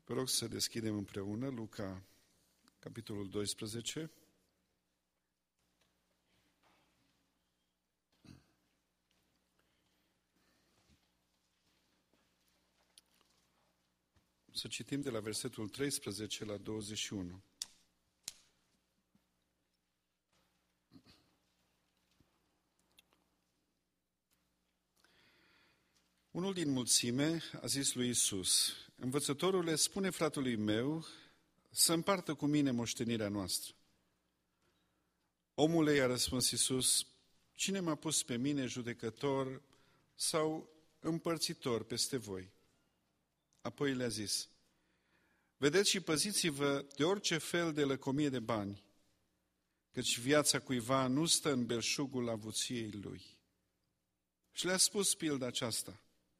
Vă rog să deschidem împreună Luca, capitolul 12. Să citim de la versetul 13 la 21. Unul din mulțime a zis lui Iisus: Învățătorule, spune fratelui meu să împartă cu mine moștenirea noastră. Omule, i-a răspuns Iisus: cine m-a pus pe mine judecător sau împărțitor peste voi? Apoi le-a zis: vedeți și păziți-vă de orice fel de lăcomie de bani, căci viața cuiva nu stă în belșugul avuției lui. Și le-a spus pilda aceasta: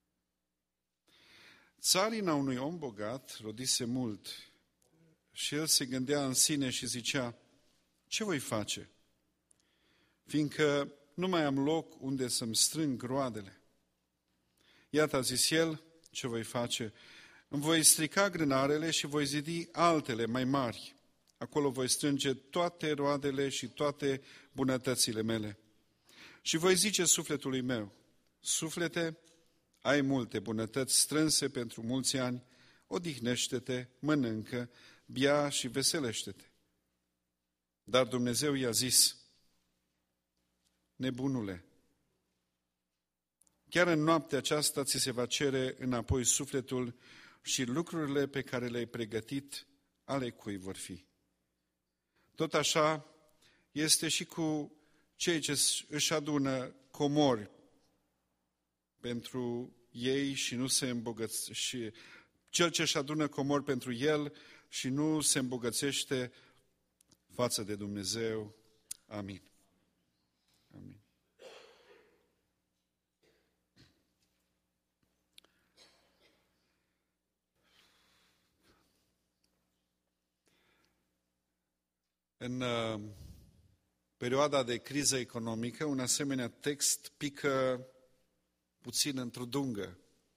țarina unui om bogat rodise mult și el se gândea în sine și zicea: ce voi face? Fiindcă nu mai am loc unde să-mi strâng roadele. Iată, a zis el, ce voi face? Îmi voi strica grânarele și voi zidi altele mai mari. Acolo voi strânge toate roadele și toate bunătățile mele. Și voi zice sufletului meu: suflete, ai multe bunătăți strânse pentru mulți ani, odihnește-te, mănâncă, bea și veselește-te. Dar Dumnezeu i-a zis: nebunule, chiar în noaptea aceasta ți se va cere înapoi sufletul și lucrurile pe care le-ai pregătit, ale cui vor fi. Tot așa este și cu cei ce își adună comori pentru ei și nu se îmbogățește, și cel ce își adună comori pentru el și nu se îmbogățește față de Dumnezeu. Amin. Amin. În perioada de criză economică, un asemenea text pică puțin într-o dungă.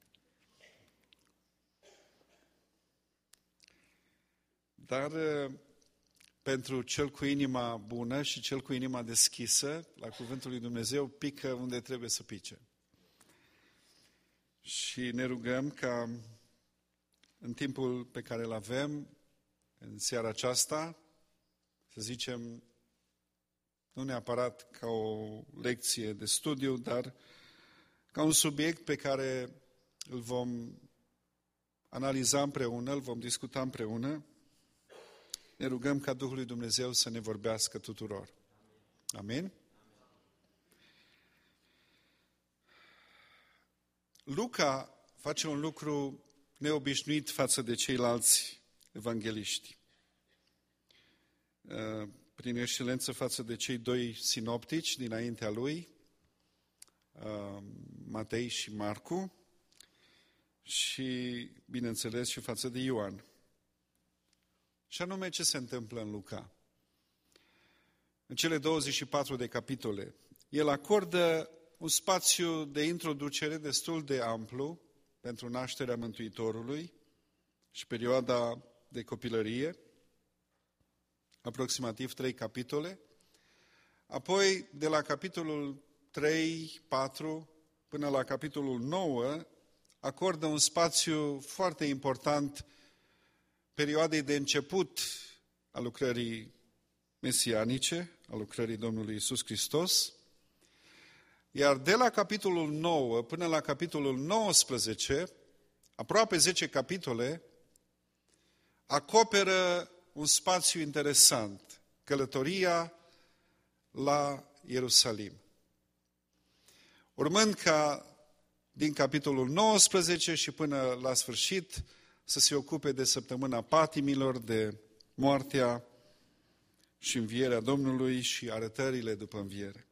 Dar pentru cel cu inima bună și cel cu inima deschisă la cuvântul lui Dumnezeu, pică unde trebuie să pice. Și ne rugăm ca în timpul pe care îl avem, în seara aceasta, să zicem, nu neapărat ca o lecție de studiu, dar ca un subiect pe care îl vom analiza împreună, îl vom discuta împreună. Ne rugăm ca Duhul lui Dumnezeu să ne vorbească tuturor. Amin? Luca face un lucru neobișnuit față de ceilalți evangeliști. Prin excelență față de cei doi sinoptici dinaintea lui, Matei și Marcu, și, bineînțeles, și față de Ioan. Și anume, ce se întâmplă în Luca? În cele 24 de capitole, el acordă un spațiu de introducere destul de amplu pentru nașterea Mântuitorului și perioada de copilărie, aproximativ 3 capitole. Apoi, de la capitolul 3, 4 până la capitolul 9, acordă un spațiu foarte important perioadei de început a lucrării mesianice, a lucrării Domnului Iisus Hristos. Iar de la capitolul 9 până la capitolul 19, aproape 10 capitole, acoperă un spațiu interesant, călătoria la Ierusalim. Urmând ca din capitolul 19 și până la sfârșit să se ocupe de săptămâna patimilor, de moartea și învierea Domnului și arătările după înviere.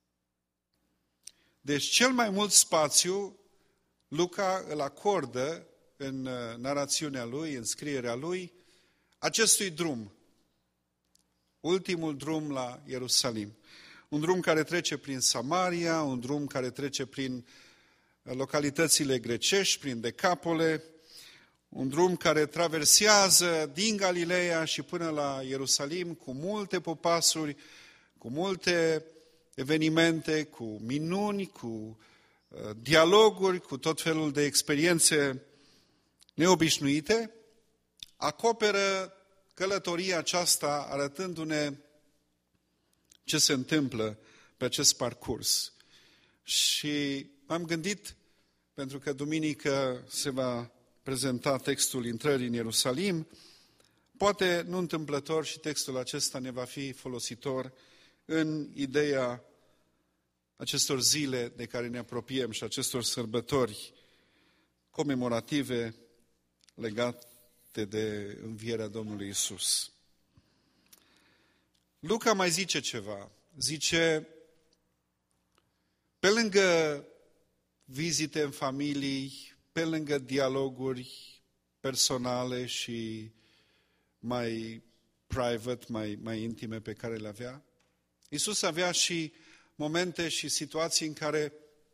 Deci cel mai mult spațiu Luca îl acordă în narațiunea lui, în scrierea lui, acestui drum, ultimul drum la Ierusalim. Un drum care trece prin Samaria, un drum care trece prin localitățile grecești, prin Decapole, Un drum care traversează din Galileea și până la Ierusalim cu multe popasuri, cu multe evenimente, cu minuni, cu dialoguri, cu tot felul de experiențe neobișnuite, acoperă călătoria aceasta arătându-ne ce se întâmplă pe acest parcurs. Și m-am gândit, pentru că duminică se va prezenta textul intrării în Ierusalim, poate nu întâmplător și textul acesta ne va fi folositor în ideea acestor zile de care ne apropiem și acestor sărbători comemorative legate de învierea Domnului Iisus. Luca mai zice ceva. Zice, pe lângă vizite în familii, pe lângă dialoguri personale și mai private, mai intime pe care le avea, Iisus avea și momente și situații în care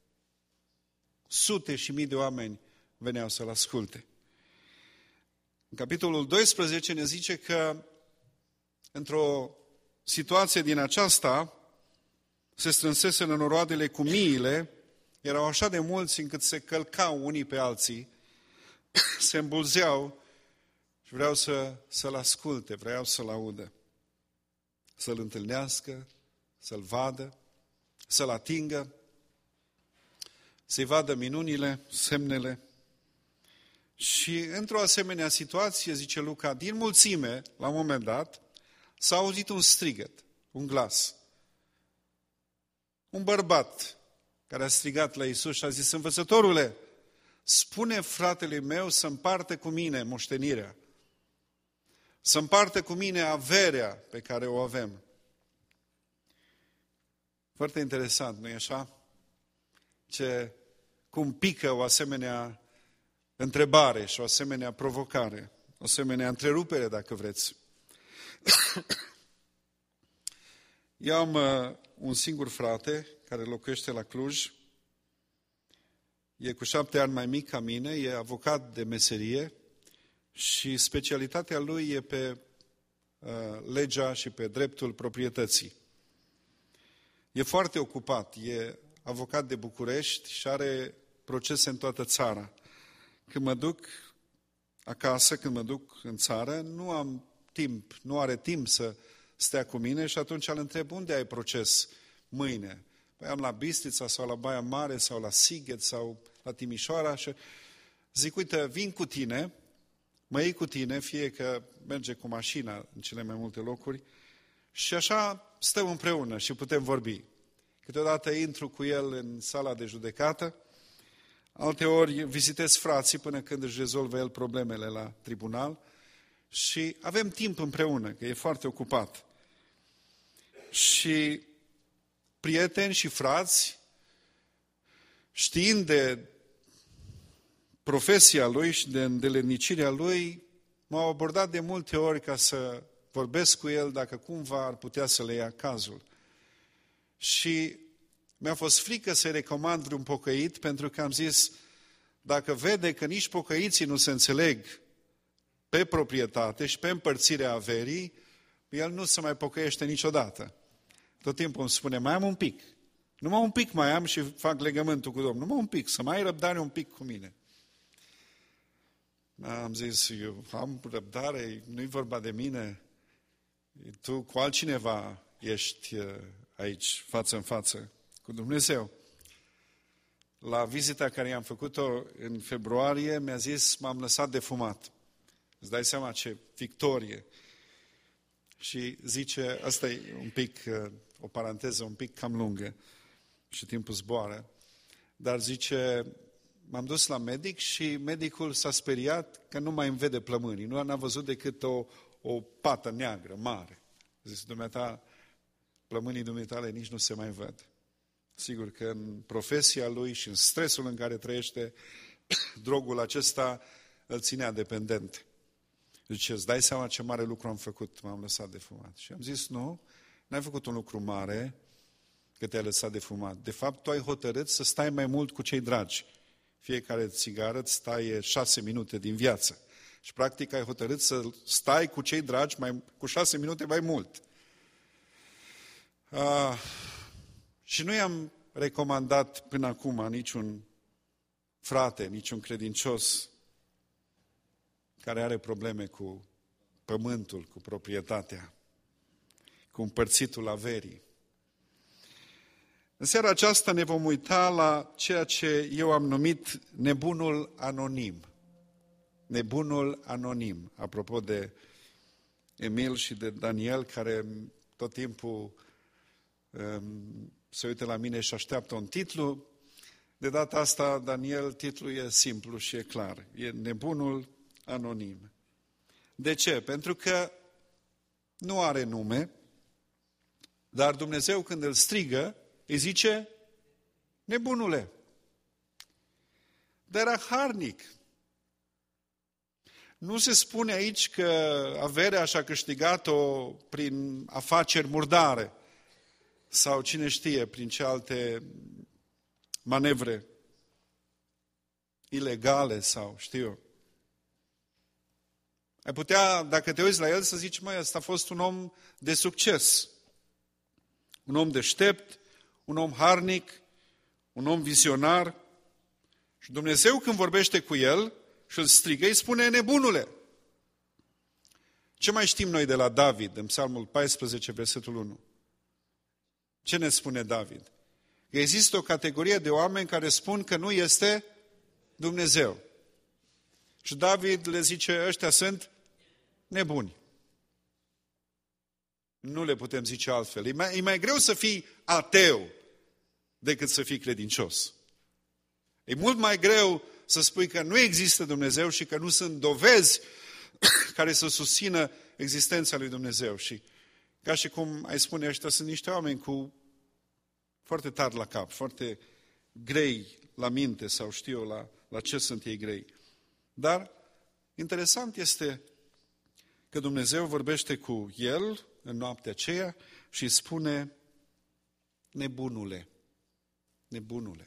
sute și mii de oameni veneau să-L asculte. În capitolul 12 ne zice că într-o situație din aceasta se strânseseră noroadele cu miile, erau așa de mulți încât se călcau unii pe alții, se îmbulzeau și vreau să-L asculte, vreau să-L audă, să-L întâlnească, să-L vadă, să-L atingă, să-i vadă minunile, semnele. Și într-o asemenea situație, zice Luca, din mulțime, la un moment dat, s-a auzit un strigăt, un glas. Un bărbat care a strigat la Iisus și a zis, învățătorule, spune fratele meu să împartă cu mine moștenirea, să împartă cu mine averea pe care o avem. Foarte interesant, nu-i așa? Cum pică o asemenea întrebare și o asemenea provocare, o asemenea întrerupere, dacă vreți. Eu am un singur frate care locuiește la Cluj, e cu 7 ani mai mic ca mine, e avocat de meserie și specialitatea lui e pe legea și pe dreptul proprietății. E foarte ocupat, e avocat de București și are procese în toată țara. Când mă duc acasă, când mă duc în țară, nu am timp, nu are timp să stea cu mine și atunci îl întreb, unde ai proces mâine? Păi am la Bistrița sau la Baia Mare sau la Sighet sau la Timișoara și zic, uite, vin cu tine, mă iei cu tine, fie că merge cu mașina în cele mai multe locuri și așa stăm împreună și putem vorbi. Câteodată intru cu el în sala de judecată, alteori vizitez frații până când își rezolvă el problemele la tribunal și avem timp împreună, că e foarte ocupat. Și prieteni și frați, știind de profesia lui și de îndeletnicirea lui, m-au abordat de multe ori ca să vorbesc cu el dacă cumva ar putea să le ia cazul. Și mi-a fost frică să-i recomand vreun pocăit, pentru că am zis, dacă vede că nici pocăiții nu se înțeleg pe proprietate și pe împărțirea averii, el nu se mai pocăiește niciodată. Tot timpul îmi spune, mai am un pic. Numai un pic mai am și fac legământul cu Domnul. Numai un pic, să mai ai răbdare un pic cu mine. Am zis, eu am răbdare, nu-i vorba de mine. Tu cu altcineva ești aici, față în față, cu Dumnezeu. La vizita care i-am făcut-o în februarie, mi-a zis, m-am lăsat de fumat. Îți dai seama ce victorie. Și zice, asta e un pic, o paranteză un pic cam lungă și timpul zboară, dar zice, m-am dus la medic și medicul s-a speriat că nu mai îmi vede plămânii, nu n-a văzut decât o pată neagră, mare. Zice, dumneata, plămânii dumitale nici nu se mai văd. Sigur că în profesia lui și în stresul în care trăiește, drogul acesta îl ținea dependent. Zice, îți dai seama ce mare lucru am făcut, m-am lăsat de fumat. Și am zis, nu, n-ai făcut un lucru mare că te-ai lăsat de fumat. De fapt, tu ai hotărât să stai mai mult cu cei dragi. Fiecare țigară îți taie 6 minute din viață. Și practic ai hotărât să stai cu cei dragi cu 6 minute mai mult. Și nu i-am recomandat până acum niciun frate, niciun credincios care are probleme cu pământul, cu proprietatea, cu împărțitul averii. În seara aceasta ne vom uita la ceea ce eu am numit nebunul anonim. Nebunul anonim. Apropo de Emil și de Daniel, care tot timpul se uită la mine și așteaptă un titlu. De data asta, Daniel, titlul e simplu și e clar. E nebunul anonim. De ce? Pentru că nu are nume, dar Dumnezeu când îl strigă, îi zice, nebunule. Dar era harnic. Nu se spune aici că averea și-a câștigat-o prin afaceri murdare sau cine știe, prin ce alte manevre ilegale sau știu eu. Ai putea, dacă te uiți la el, să zici, măi, ăsta a fost un om de succes. Un om deștept, un om harnic, un om vizionar. Și Dumnezeu când vorbește cu el și îl strigă, îi spune, nebunule. Ce mai știm noi de la David, în Psalmul 14, versetul 1? Ce ne spune David? Că există o categorie de oameni care spun că nu este Dumnezeu. Și David le zice, ăștia sunt nebuni. Nu le putem zice altfel. E mai greu să fii ateu decât să fii credincios. E mult mai greu să spui că nu există Dumnezeu și că nu sunt dovezi care să susțină existența lui Dumnezeu. Și ca și cum ai spune, ăștia sunt niște oameni cu foarte tari la cap, foarte grei la minte sau știu eu la ce sunt ei grei. Dar interesant este că Dumnezeu vorbește cu el în noaptea aceea și îi spune, nebunule, nebunule.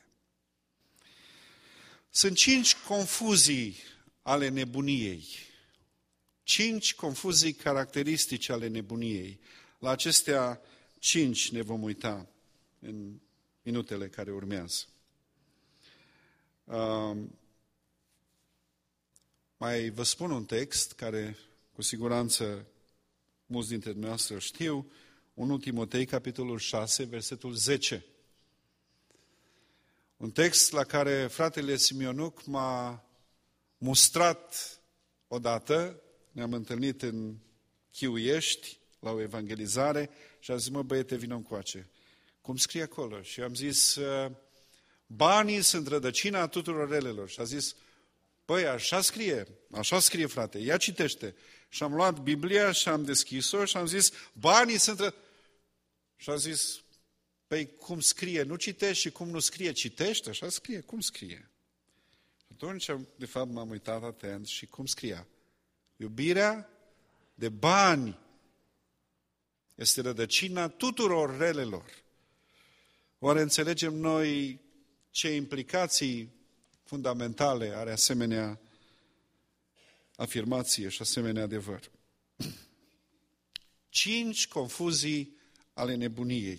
Sunt 5 confuzii ale nebuniei. 5 confuzii caracteristice ale nebuniei. La acestea 5 ne vom uita în minutele care urmează. Mai vă spun un text care cu siguranță mulți dintre dumneavoastră știu, 1 Timotei, capitolul 6, versetul 10. Un text la care fratele Simionuc m-a mustrat odată, ne-am întâlnit în Chiuiești, la o evangelizare, și a zis, mă băiete, vină încoace. Cum scrie acolo? Și am zis, banii sunt rădăcina tuturor relelor. Și a zis, păi, așa scrie, frate, ia citește. Și am luat Biblia și am deschis-o și am zis, banii sunt Și a zis, păi cum scrie, nu citești, și cum nu scrie, citești, așa scrie, cum scrie? Atunci, de fapt, m-am uitat atent și cum scria? Iubirea de bani este rădăcina tuturor relelor. Oare înțelegem noi ce implicații fundamentale are asemenea afirmație și asemenea adevăr? 5 confuzii ale nebuniei.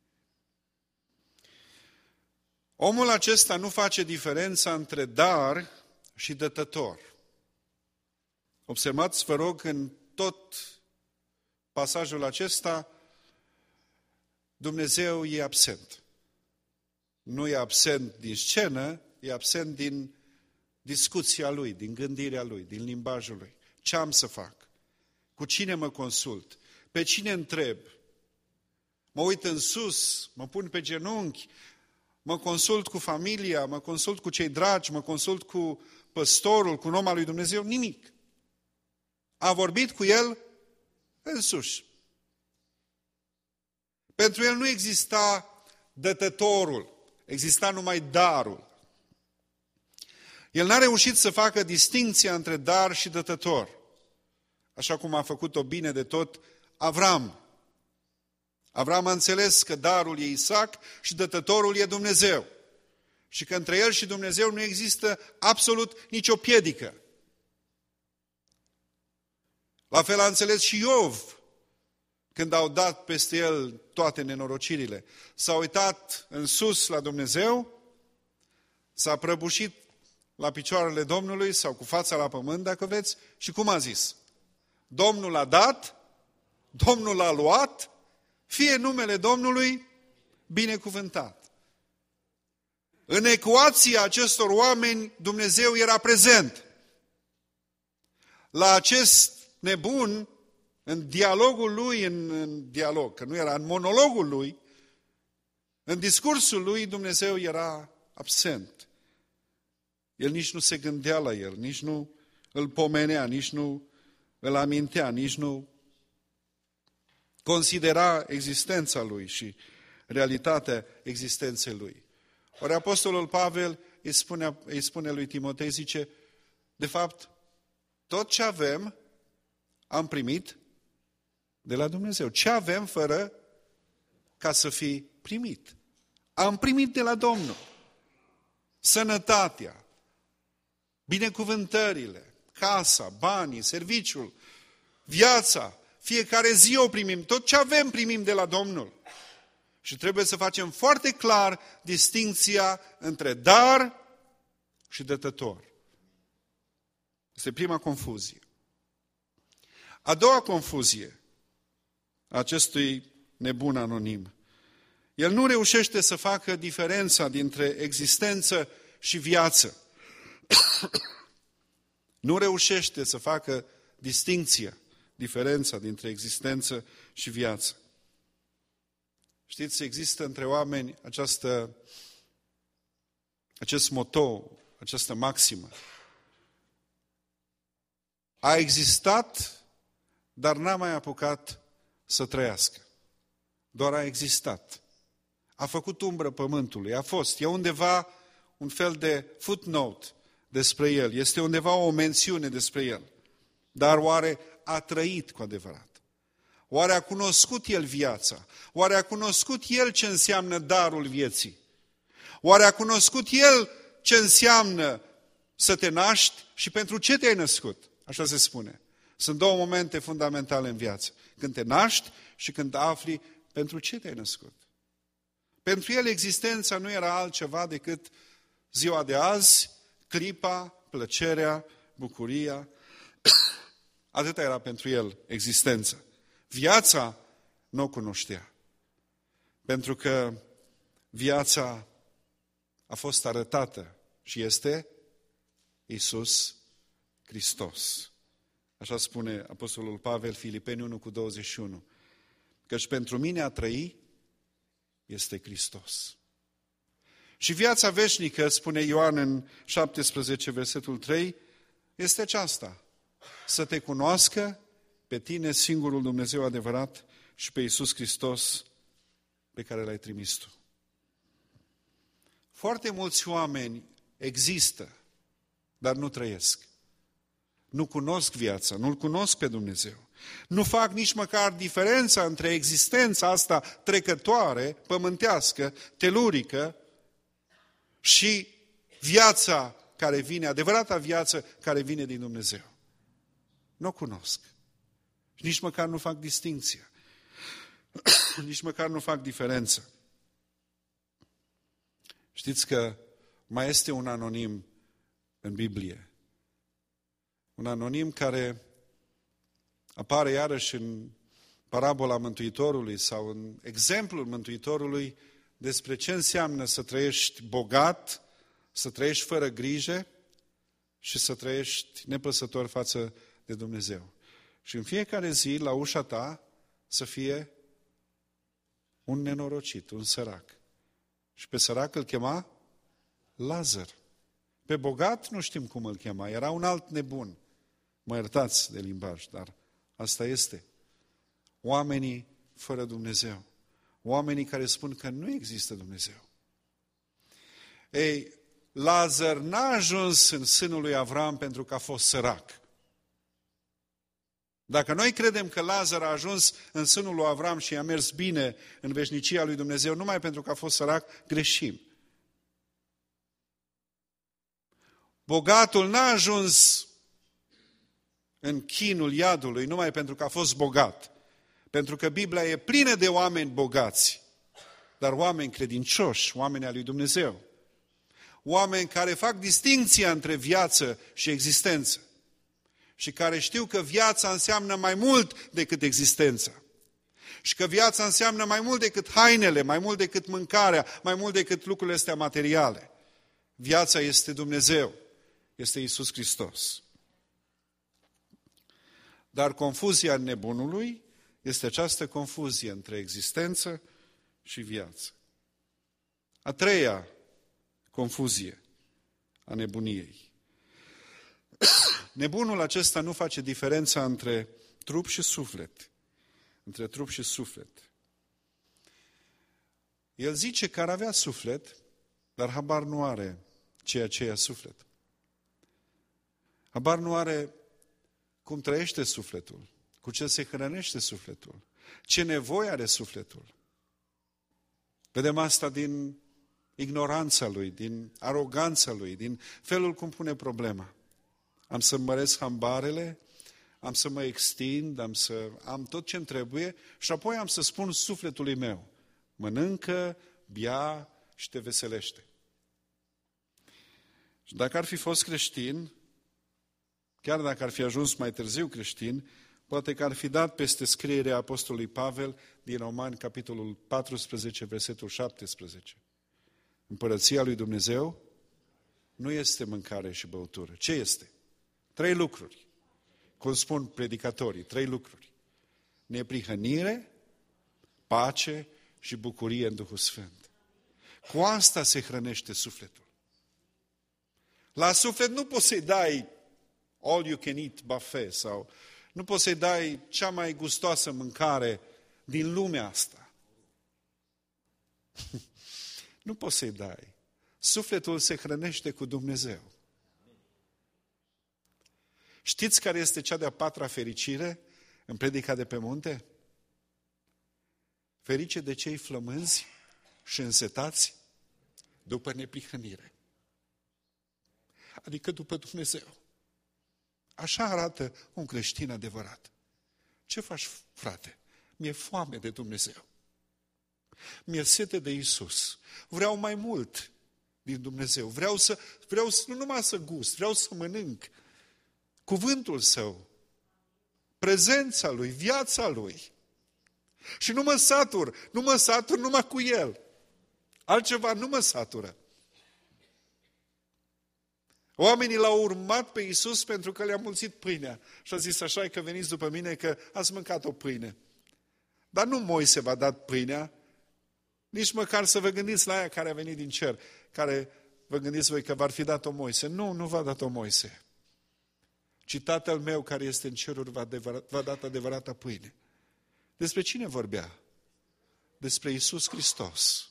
Omul acesta nu face diferența între dar și dătător. Observați, vă rog, în tot pasajul acesta, Dumnezeu e absent. Nu e absent din scenă, e absent din discuția lui, din gândirea lui, din limbajul lui. Ce am să fac? Cu cine mă consult? Pe cine întreb? Mă uit în sus, mă pun pe genunchi, mă consult cu familia, mă consult cu cei dragi, mă consult cu păstorul, cu un om al lui Dumnezeu? Nimic. A vorbit cu el însuși. Pentru el nu exista dătătorul, exista numai darul. El n-a reușit să facă distincția între dar și dătător, așa cum a făcut-o bine de tot Avram. Avram a înțeles că darul e Isaac și dătătorul e Dumnezeu. Și că între el și Dumnezeu nu există absolut nicio piedică. La fel a înțeles și Iov când au dat peste el toate nenorocirile. S-a uitat în sus la Dumnezeu, s-a prăbușit la picioarele Domnului sau cu fața la pământ, dacă vreți, și cum a zis? Domnul a dat, Domnul a luat, fie numele Domnului binecuvântat. În ecuația acestor oameni, Dumnezeu era prezent. La acest nebun, în dialogul lui, în dialog, că nu era în monologul lui, în discursul lui, Dumnezeu era absent. El nici nu se gândea la el, nici nu îl pomenea, nici nu îl amintea, nici nu considera existența lui și realitatea existenței lui. Ori apostolul Pavel îi spune lui Timotei, zice, de fapt, tot ce avem am primit de la Dumnezeu. Ce avem fără ca să fi primit? Am primit de la Domnul. Sănătatea, binecuvântările, casa, banii, serviciul, viața, fiecare zi o primim. Tot ce avem primim de la Domnul. Și trebuie să facem foarte clar distincția între dar și dătător. Este prima confuzie. A doua confuzie a acestui nebun anonim. El nu reușește să facă diferența dintre existență și viață. Nu reușește să facă distincția, diferența dintre existență și viață. Știți, există între oameni acest moto, această maximă. A existat, dar n-a mai apucat să trăiască. Doar a existat. A făcut umbră pământului, a fost. E undeva un fel de footnote despre el. Este undeva o mențiune despre el. Dar oare a trăit cu adevărat? Oare a cunoscut el viața? Oare a cunoscut el ce înseamnă darul vieții? Oare a cunoscut el ce înseamnă să te naști și pentru ce te-ai născut? Așa se spune. Sunt două momente fundamentale în viață. Când te naști și când afli pentru ce te-ai născut. Pentru el existența nu era altceva decât ziua de azi, clipa, plăcerea, bucuria. Atâta era pentru el existența. Viața nu o cunoștea. Pentru că viața a fost arătată și este Iisus Hristos. Așa spune apostolul Pavel, Filipeni 1:21. Căci pentru mine a trăi este Hristos. Și viața veșnică, spune Ioan în 17, versetul 3, este aceasta. Să te cunoască pe tine, singurul Dumnezeu adevărat, și pe Iisus Hristos pe care l-ai trimis tu. Foarte mulți oameni există, dar nu trăiesc. Nu cunosc viața, nu-L cunosc pe Dumnezeu. Nu fac nici măcar diferența între existența asta trecătoare, pământească, telurică, și viața care vine, adevărata viață care vine din Dumnezeu. Nu o cunosc. Și nici măcar nu fac distincția. Nici măcar nu fac diferență. Știți că mai este un anonim în Biblie. Un anonim care apare iarăși în parabola Mântuitorului sau în exemplul Mântuitorului despre ce înseamnă să trăiești bogat, să trăiești fără grijă și să trăiești nepăsător față de Dumnezeu. Și în fiecare zi, la ușa ta, să fie un nenorocit, un sărac. Și pe sărac îl chema Lazar. Pe bogat nu știm cum îl chema, era un alt nebun. Mă iertați de limbaj, dar asta este. Oamenii fără Dumnezeu. Oamenii care spun că nu există Dumnezeu. Ei, Lazar n-a ajuns în sânul lui Avram pentru că a fost sărac. Dacă noi credem că Lazar a ajuns în sânul lui Avram și a mers bine în veșnicia lui Dumnezeu numai pentru că a fost sărac, greșim. Bogatul n-a ajuns în chinul iadului numai pentru că a fost bogat. Pentru că Biblia e plină de oameni bogați, dar oameni credincioși, oameni al lui Dumnezeu. Oameni care fac distincția între viață și existență și care știu că viața înseamnă mai mult decât existența și că viața înseamnă mai mult decât hainele, mai mult decât mâncarea, mai mult decât lucrurile astea materiale. Viața este Dumnezeu, este Iisus Hristos. Dar confuzia nebunului este această confuzie între existență și viață. A treia confuzie a nebuniei. Nebunul acesta nu face diferența între trup și suflet. Între trup și suflet. El zice că ar avea suflet, dar habar nu are ceea ce e suflet. Habar nu are cum trăiește sufletul, cu ce se hrănește sufletul, ce nevoie are sufletul. Vedem asta din ignoranța lui, din aroganța lui, din felul cum pune problema. Am să măresc hambarele, am să mă extind, am tot ce-mi trebuie și apoi am să spun sufletului meu, mănâncă, bea și te veselește. Și dacă ar fi fost creștin, chiar dacă ar fi ajuns mai târziu creștin, poate că ar fi dat peste scrierea Apostolului Pavel din Romani, capitolul 14, versetul 17. Împărăția lui Dumnezeu nu este mâncare și băutură. Ce este? 3 lucruri. Cum spun predicatorii, 3 lucruri. Neprihănire, pace și bucurie în Duhul Sfânt. Cu asta se hrănește sufletul. La suflet nu poți să-i dai all you can eat buffet sau nu poți să-i dai cea mai gustoasă mâncare din lumea asta. Nu poți să-i dai. Sufletul se hrănește cu Dumnezeu. Știți care este cea de-a 4-a fericire în Predica de pe munte? Ferice de cei flămânzi și însetați după neprihănire. Adică după Dumnezeu. Așa arată un creștin adevărat. Ce faci, frate? Mi-e foame de Dumnezeu. Mi-e sete de Iisus. Vreau mai mult din Dumnezeu. Vreau nu numai să gust, vreau să mănânc cuvântul Său, prezența Lui, viața Lui. Și nu mă satur numai cu El. Altceva nu mă satură. Oamenii l-au urmat pe Iisus pentru că le-a mulțit pâinea. Și a zis așa că veniți după mine că ați mâncat o pâine. Dar nu Moise v-a dat pâinea, nici măcar să vă gândiți la aia care a venit din cer, care vă gândiți voi că v-ar fi dat-o Moise. Nu v-a dat-o Moise. Ci Tatăl meu care este în ceruri v-a dat adevărata pâine. Despre cine vorbea? Despre Iisus Hristos.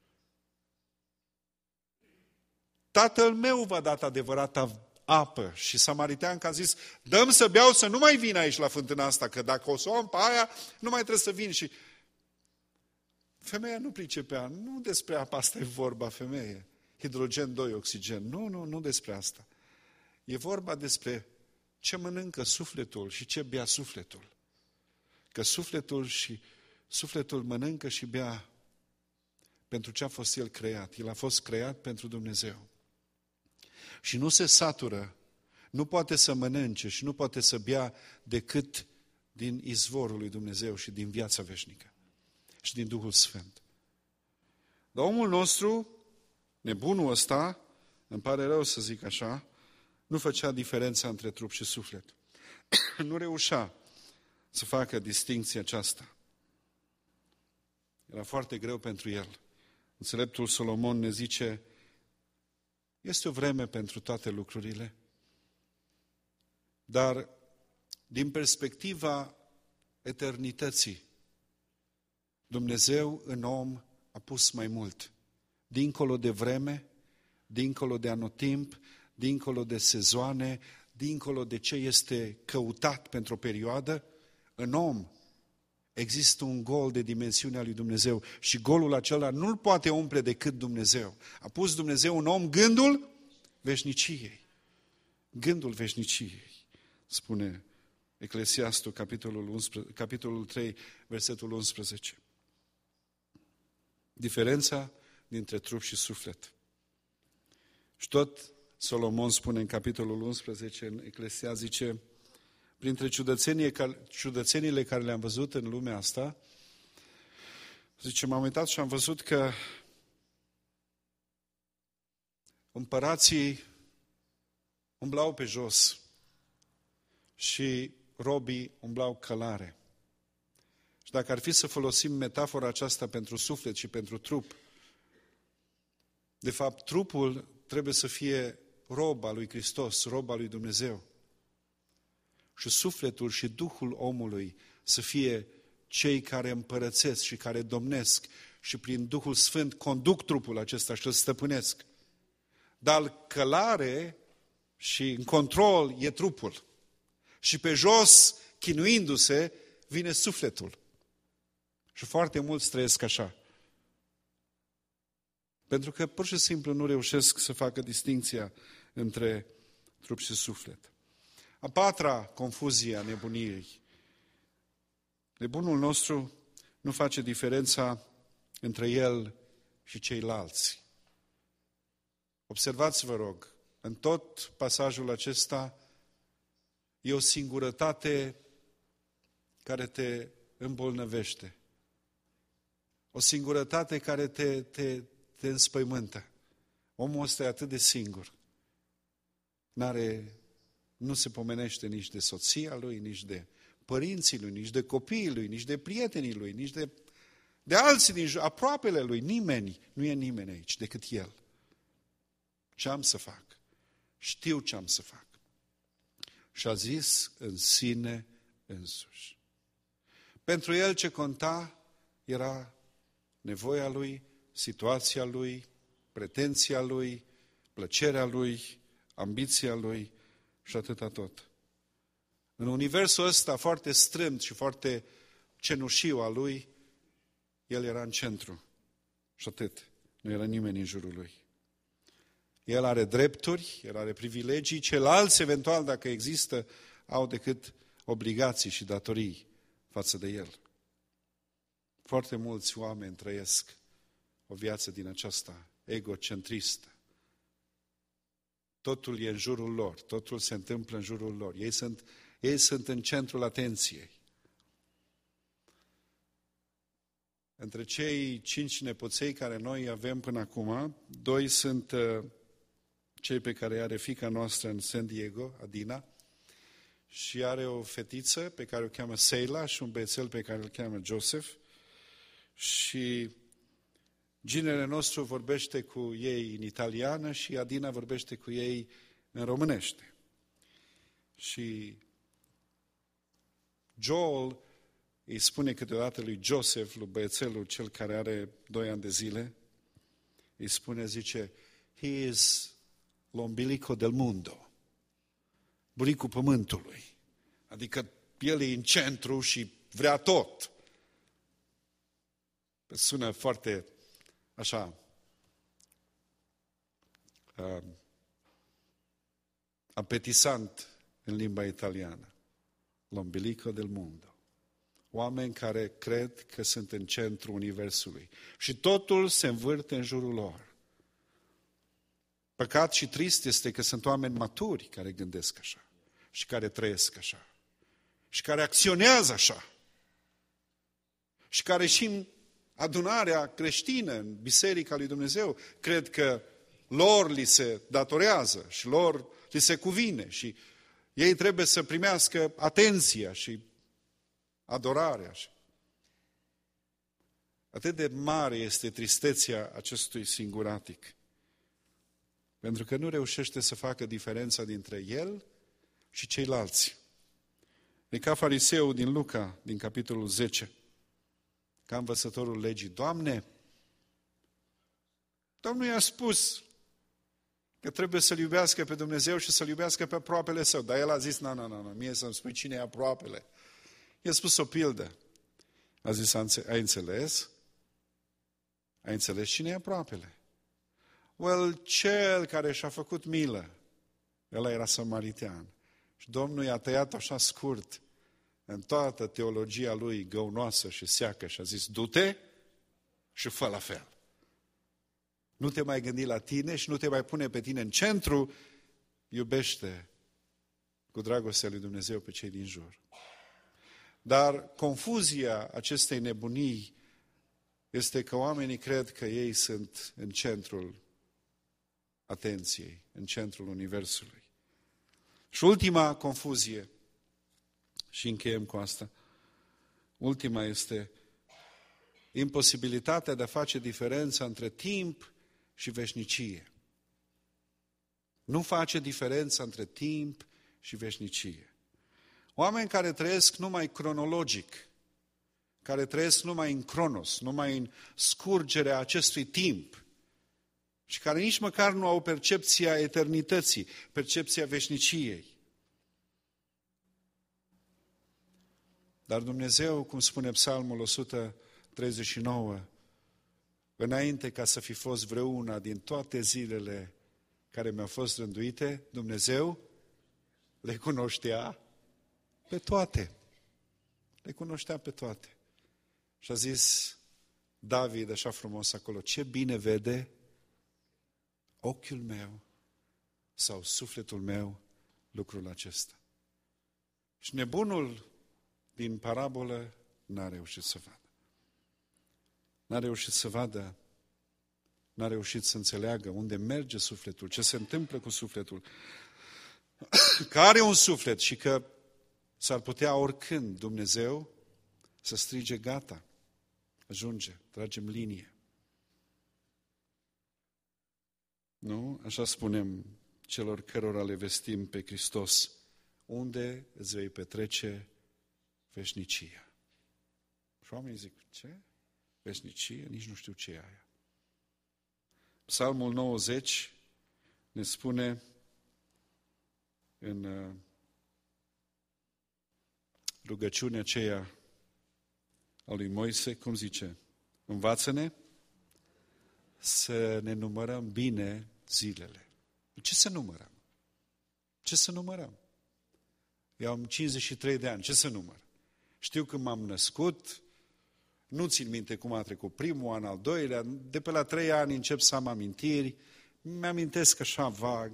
Tatăl meu v-a dat adevărata apă. Și samariteanca a zis, dă-mi să beau să nu mai vin aici la fântâna asta, că dacă o să o am pe aia, nu mai trebuie să vin. Și femeia nu pricepea, nu despre apa asta e vorba, femeie. Hidrogen 2, oxigen. Nu despre asta. E vorba despre ce mănâncă sufletul și ce bea sufletul. Că sufletul mănâncă și bea pentru ce a fost el creat. El a fost creat pentru Dumnezeu. Și nu se satură, nu poate să mănânce și nu poate să bea decât din izvorul lui Dumnezeu și din viața veșnică și din Duhul Sfânt. Dar omul nostru, nebunul ăsta, îmi pare rău să zic așa, nu făcea diferența între trup și suflet. Nu reușea să facă distincția aceasta. Era foarte greu pentru el. Înțeleptul Solomon ne zice, este o vreme pentru toate lucrurile, dar din perspectiva eternității, Dumnezeu în om a pus mai mult. Dincolo de vreme, dincolo de anotimp, dincolo de sezoane, dincolo de ce este căutat pentru o perioadă, în om există un gol de dimensiunea lui Dumnezeu și golul acela nu-l poate umple decât Dumnezeu. A pus Dumnezeu în om gândul veșniciei. Gândul veșniciei, spune Eclesiastul, capitolul 3, versetul 11. Diferența dintre trup și suflet. Și tot Solomon spune în capitolul 11, în Eclesiast, zice, printre ciudățeniile care le-am văzut în lumea asta, zice, m-am uitat și am văzut că împărații umblau pe jos și robii umblau călare. Și dacă ar fi să folosim metafora aceasta pentru suflet și pentru trup, de fapt, trupul trebuie să fie rob al lui Hristos, rob al lui Dumnezeu. Și sufletul și Duhul omului să fie cei care împărățesc și care domnesc și prin Duhul Sfânt conduc trupul acesta și îl stăpânesc. Dar călare și în control e trupul. Și pe jos, chinuindu-se, vine sufletul. Și foarte mulți trăiesc așa. Pentru că pur și simplu nu reușesc să facă distincția între trup și suflet. A patra confuzie a nebuniei. Nebunul nostru nu face diferența între el și ceilalți. Observați, vă rog, în tot pasajul acesta e o singurătate care te îmbolnăvește. O singurătate care te înspăimântă. Omul ăsta e atât de singur. Nu se pomenește nici de soția lui, nici de părinții lui, nici de copiii lui, nici de prietenii lui, nici de alții din aproapele lui. Nimeni, nu e nimeni aici decât el. Ce am să fac? Știu ce am să fac. Și a zis în sine însuși. Pentru el ce conta era nevoia lui, situația lui, pretenția lui, plăcerea lui, ambiția lui și atâta tot. În universul ăsta foarte strâmt și foarte cenușiu al lui, el era în centru. Și atât. Nu era nimeni în jurul lui. El are drepturi, el are privilegii, ceilalți, eventual, dacă există, au decât obligații și datorii față de el. Foarte mulți oameni trăiesc o viață din aceasta egocentristă. Totul e în jurul lor, totul se întâmplă în jurul lor. Ei sunt în centrul atenției. Între cei 5 nepoței care noi avem până acum, 2 sunt cei pe care are fiica noastră în San Diego, Adina, și are o fetiță pe care o cheamă Seila și un băiețel pe care îl cheamă Joseph. Și ginele nostru vorbește cu ei în italiană și Adina vorbește cu ei în românește. Și Joel îi spune câteodată lui Joseph, lui băiețelul, cel care are 2 ani de zile, îi spune, zice, he is l'ombilico del mundo, buricul pământului. Adică el e în centru și vrea tot. Sună foarte așa apetisant în limba italiană. L'ombilico del mundo. Oameni care cred că sunt în centrul universului. Și totul se învârte în jurul lor. Păcat și trist este că sunt oameni maturi care gândesc așa. Și care trăiesc așa. Și care acționează așa. Și care și în adunarea creștină, în Biserica lui Dumnezeu, cred că lor li se datorează și lor li se cuvine și ei trebuie să primească atenția și adorarea. Atât de mare este tristețea acestui singuratic, pentru că nu reușește să facă diferența dintre el și ceilalți. E ca fariseul din Luca, din capitolul 10, ca învățătorul legii. Doamne, Domnul i-a spus că trebuie să-L iubească pe Dumnezeu și să-L iubească pe aproapele său. Dar el a zis, nu, mie să-mi spui cine e aproapele. I-a spus o pildă. A zis, ai înțeles? Ai înțeles cine e aproapele? Cel care și-a făcut milă. El era samaritean. Și Domnul i-a tăiat așa scurt în toată teologia lui găunoasă și seacă și a zis, du-te și fă la fel. Nu te mai gândi la tine și nu te mai pune pe tine în centru, iubește cu dragostea lui Dumnezeu pe cei din jur. Dar confuzia acestei nebunii este că oamenii cred că ei sunt în centrul atenției, în centrul universului. Și ultima confuzie, și încheiem cu asta, ultima este imposibilitatea de a face diferența între timp și veșnicie. Nu face diferența între timp și veșnicie. Oameni care trăiesc numai cronologic, care trăiesc numai în cronos, numai în scurgerea acestui timp și care nici măcar nu au percepția eternității, percepția veșniciei. Dar Dumnezeu, cum spune Psalmul 139, înainte ca să fi fost vreuna din toate zilele care mi-au fost rânduite, Dumnezeu le cunoștea pe toate. Le cunoștea pe toate. Și a zis David așa frumos acolo, ce bine vede ochiul meu sau sufletul meu lucrul acesta. Și nebunul din parabolă n-a reușit să vadă. N-a reușit să vadă, n-a reușit să înțeleagă unde merge sufletul, ce se întâmplă cu sufletul, că are un suflet și că s-ar putea oricând Dumnezeu să strige, gata, ajunge, tragem linie. Nu? Așa spunem celor cărora le vestim pe Hristos, unde îți vei petrece veșnicia. Și oamenii zic, ce? Veșnicie? Nici nu știu ce e aia. Psalmul 90 ne spune în rugăciunea aceea a lui Moise, cum zice? Învață-ne să ne numărăm bine zilele. Ce să numărăm? Ce să numărăm? Eu am 53 de ani, ce să număr? Știu când m-am născut, nu țin minte cum a trecut primul an, al doilea, de pe la 3 ani încep să am amintiri, mi-amintesc așa vag,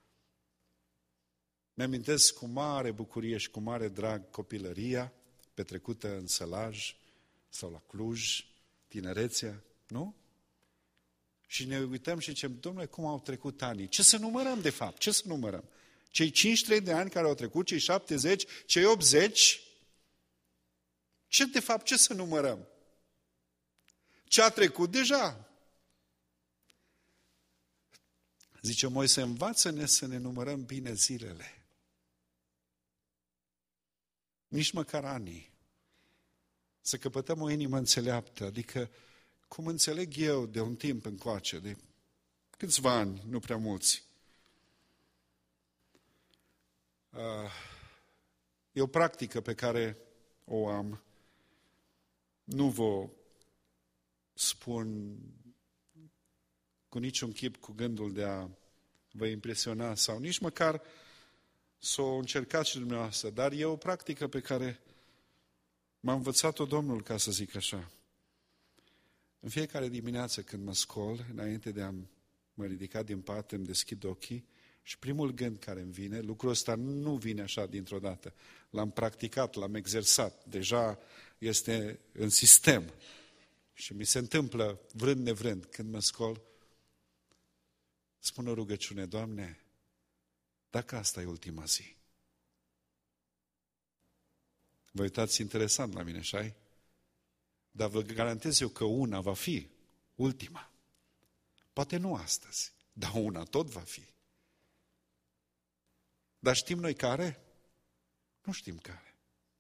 mi-amintesc cu mare bucurie și cu mare drag copilăria petrecută în Sălaj sau la Cluj, tinerețea, nu? Și ne uităm și zicem, domnule, cum au trecut anii? Ce să numărăm de fapt? Ce să numărăm? Cei 53 de ani care au trecut, cei 70, cei 80? De fapt, ce să numărăm? Ce a trecut deja? Zice Moise, învață-ne să ne numărăm bine zilele. Nici măcar anii. Să căpătăm o inimă înțeleaptă, adică cum înțeleg eu de un timp încoace, de câțiva ani, nu prea mulți. E o practică pe care o am. Nu vă spun cu niciun chip cu gândul de a vă impresiona sau nici măcar să o încercați și dumneavoastră, dar e o practică pe care m-a învățat-o Domnul, ca să zic așa. În fiecare dimineață când mă scol, înainte de a mă ridica din pat, îmi deschid ochii și primul gând care îmi vine, lucrul ăsta nu vine așa dintr-o dată. L-am practicat, l-am exersat, deja este în sistem. Și mi se întâmplă, vrând nevrând, când mă scol, spun o rugăciune, Doamne, dacă asta e ultima zi. Vă uitați interesant la mine, așa-i? Dar vă garantez eu că una va fi ultima. Poate nu astăzi, dar una tot va fi. Dar știm noi care? Nu știm care.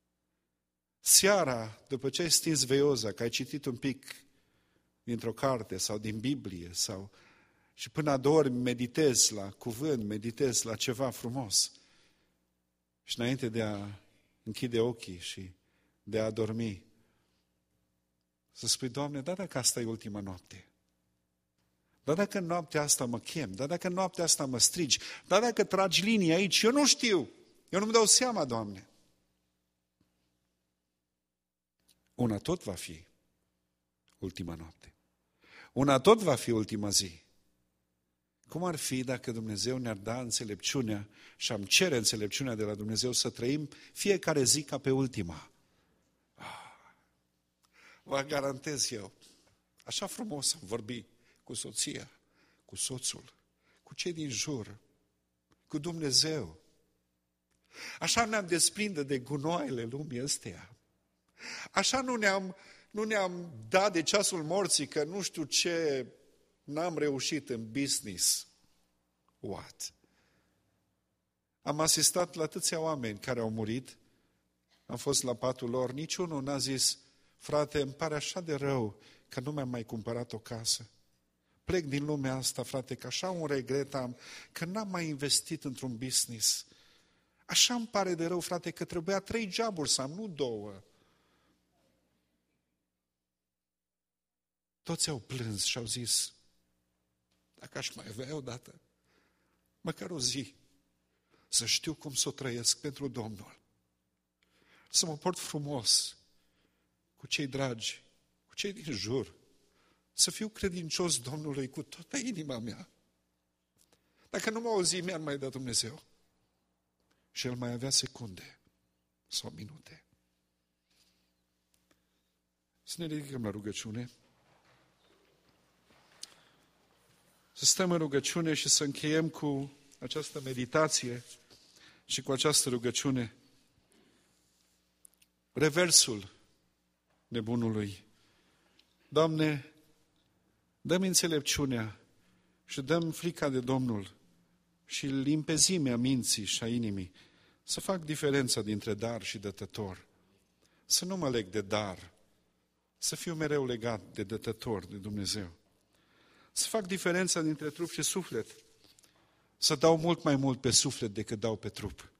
Seara, după ce ai stins veioza, că ai citit un pic dintr-o carte sau din Biblie, și până adormi meditezi la cuvânt, meditezi la ceva frumos. Și înainte de a închide ochii și de a dormi, să spui, Doamne, da dacă asta e ultima noapte, da dacă în noaptea asta mă chem, da dacă în noaptea asta mă strigi, da dacă tragi linii aici, eu nu știu, eu nu-mi dau seama, Doamne. una tot va fi ultima noapte. Una tot va fi ultima zi. Cum ar fi dacă Dumnezeu ne-ar da înțelepciunea și am cere înțelepciunea de la Dumnezeu să trăim fiecare zi ca pe ultima? Vă garantez eu, așa frumos am vorbit cu soția, cu soțul, cu cei din jur, cu Dumnezeu. Așa ne-am desprinde de gunoaiele lumii ăsteia. Așa nu ne-am dat de ceasul morții că nu știu ce n-am reușit în business. What? Am asistat la atâția oameni care au murit, am fost la patul lor, niciunul n-a zis, frate, îmi pare așa de rău că nu mi-am mai cumpărat o casă. Plec din lumea asta, frate, că așa un regret am, că n-am mai investit într-un business. Așa îmi pare de rău, frate, că trebuia 3 joburi să am, nu 2. Toți au plâns și au zis, dacă aș mai avea odată, măcar o zi, să știu cum să o trăiesc pentru Domnul. Să mă port frumos cu cei dragi, cu cei din jur, să fiu credincios Domnului cu toată inima mea. Dacă nu o zi mi-ar mai da Dumnezeu, și El mai avea secunde sau minute. Să ne ridicăm la rugăciune. Să stăm în rugăciune și să încheiem cu această meditație și cu această rugăciune. Reversul nebunului. Doamne, dă-mi înțelepciunea și dă-mi frica de Domnul și limpezimea minții și a inimii, să fac diferența dintre dar și dătător. Să nu mă leg de dar, să fiu mereu legat de dătător, de Dumnezeu. Să fac diferența dintre trup și suflet, să dau mult mai mult pe suflet decât dau pe trup.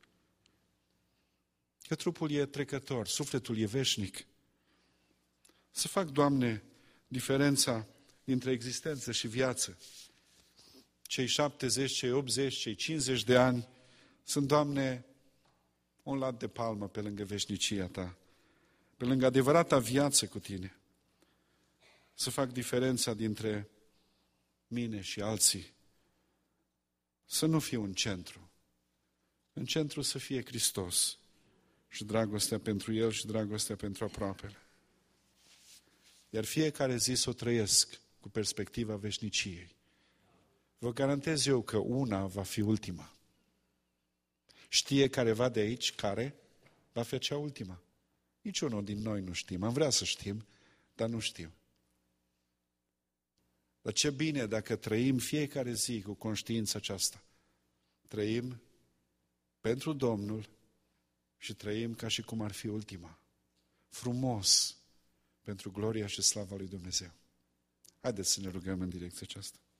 Că trupul e trecător, sufletul e veșnic. Să fac, Doamne, diferența dintre existență și viață. Cei 70, cei 80, cei 50 de ani sunt, Doamne, un lat de palmă pe lângă veșnicia Ta, pe lângă adevărata viață cu Tine. Să fac diferența dintre mine și alții. Să nu fiu în centru. În centru să fie Hristos și dragostea pentru El și dragostea pentru aproapele. Iar fiecare zi să o trăiesc cu perspectiva veșniciei. Vă garantez eu că una va fi ultima. Știe careva de aici care va fi cea ultima? Niciunul din noi nu știm. Am vrea să știm, dar nu știm. Dar ce bine dacă trăim fiecare zi cu conștiința aceasta. Trăim pentru Domnul și trăim ca și cum ar fi ultima. Frumos pentru gloria și slava lui Dumnezeu. Haideți să ne rugăm în direcția aceasta.